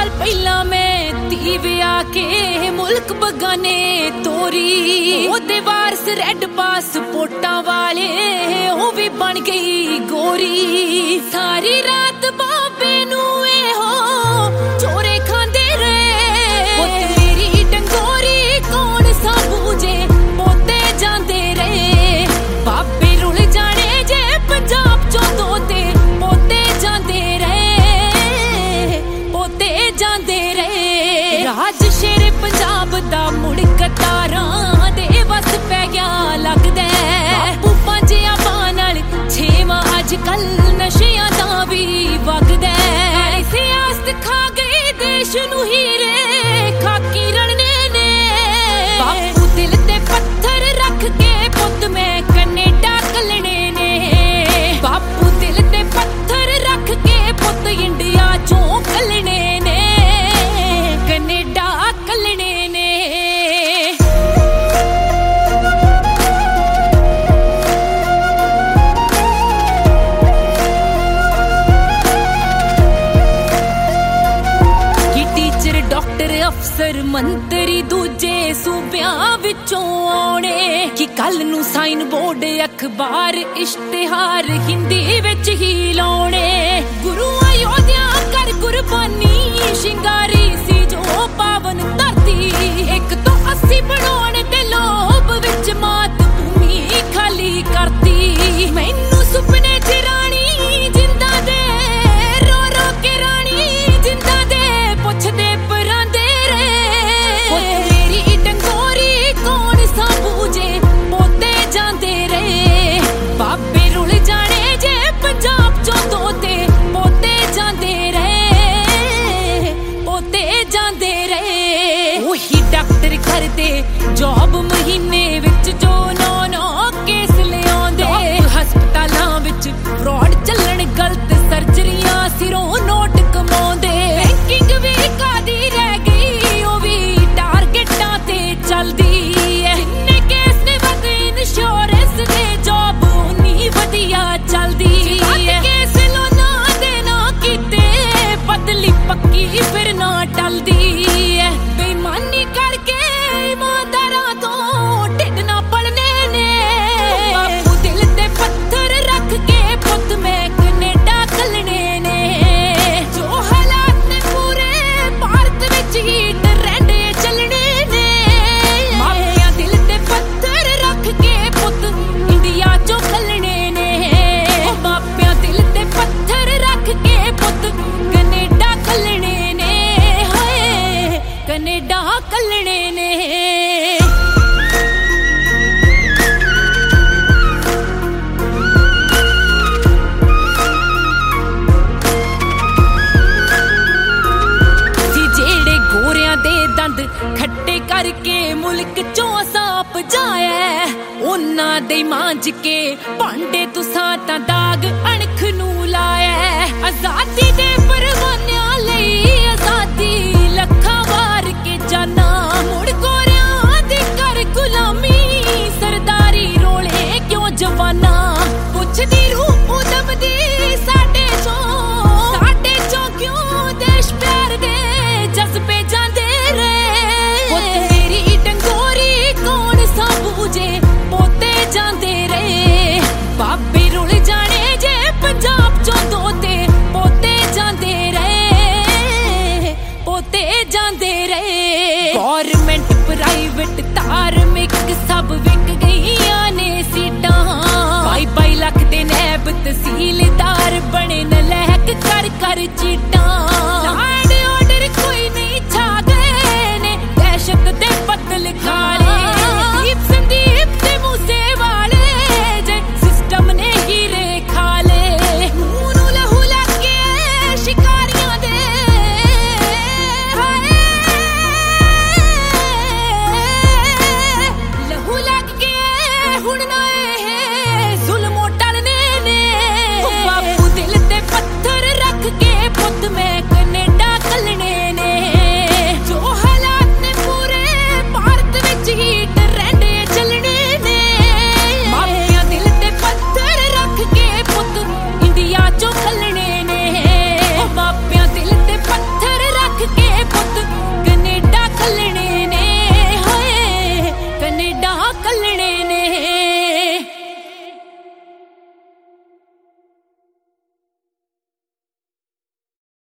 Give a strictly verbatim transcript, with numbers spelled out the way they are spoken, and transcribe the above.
साल पहला मैं धी विआह के मुल्क बगाने तोरी ओदे वारस रेड पासपोर्टां वाले ओ भी बन गई गोरी। सारी रात बाबे नू ए हो चोरे खांदे रहे मेरी डंगोरी कौन सा बूझे पोते जांदे रहे। बाबे रुल जाने जे पंजाब चों तोते पोते जांदे रहे पोते जांदे रहे। राज शेर पंजाब दा मुड़ कतारां दे बस पै गया लगदा बापू पंजिया बां नाल छेवां अजकल नशियां दा भी वगदा सियासत खा गई देश नू हीरे खाकी रलने ने। बापू दिल ते पत्थर रख के पुत मैं कनेडा कलने ने। बापू दिल ते पत्थर रख के पुत इंडिया चों कलने ने कनेडा कलने ने। डॉक्टर अफसर मंत्री दूजे सूबियां विचों आने कि कल नू साइन बोर्ड अखबार इश्तिहार हिंदी विच ही लाने। गुरु अयोध्या कर कुर्बानी शिंगारी सी जो पावन धरती एक तो अस्सी बनाने ते लोभ विच मात भूमि खाली करती। मैनू सुपने च रानी जिंदा दे रो रो के रानी जिंदा दे पुछदे डॉक्टर करदे जॉब महीने विच जो नौ नौ केस ले आंदे। हस्पतालां विच फ्रॉड चलन गलत सर्जरियां सिरों नोट कमाउंदे। बैंकिंग भी कादी रह गई ओ भी टारगेटां ते चलदी है। जिन्ने केस ने वध इंश्योरेंस दे जॉब उन्नी वधिया चलदी है। केस लोना दे ना कीते बदली पक्की फिर ना टलदी है। बेईमानी करके ईमानदारां तो ढिड ना पलने ने। बापू दिल ते पत्थर रख के पुत मैं कनेडा कलने ने। जो हालात ने पूरे भारत विच ही ट्रेंड चलने ने। मापियां दिल ते पत्थर रख के पुत इंडिया चों कलने ने। मापियां दिल ते पत्थर रख के पुत कनेडा कलने ने। हाय कनेडा कलने ने। खट्टे करके मुल्क चों साप जाया उन्ना दे मांज के भांडे तुसां तां दाग अणख नू लाया। आजादी दे परवानियां लई आजादी लखां वार के जाना मुड़ गोरियां दी कर गुलामी सरदारी रोले क्यों जवाना। पुछदी रूह उदमदी साडे चों साडे चों क्यों देश प्यार दे जज्बे जांदे पोते जांदे रहे। बाबे रुल जाने जे पंजाब चों तोते पोते जांदे रहे पोते जांदे रहे। गौरमेंट प्राइवेट धार्मिक सब विक गईयां ने सीटां। बाई बाई लख दे नैब तहसीलदार बने नलैक कर कर चीटां।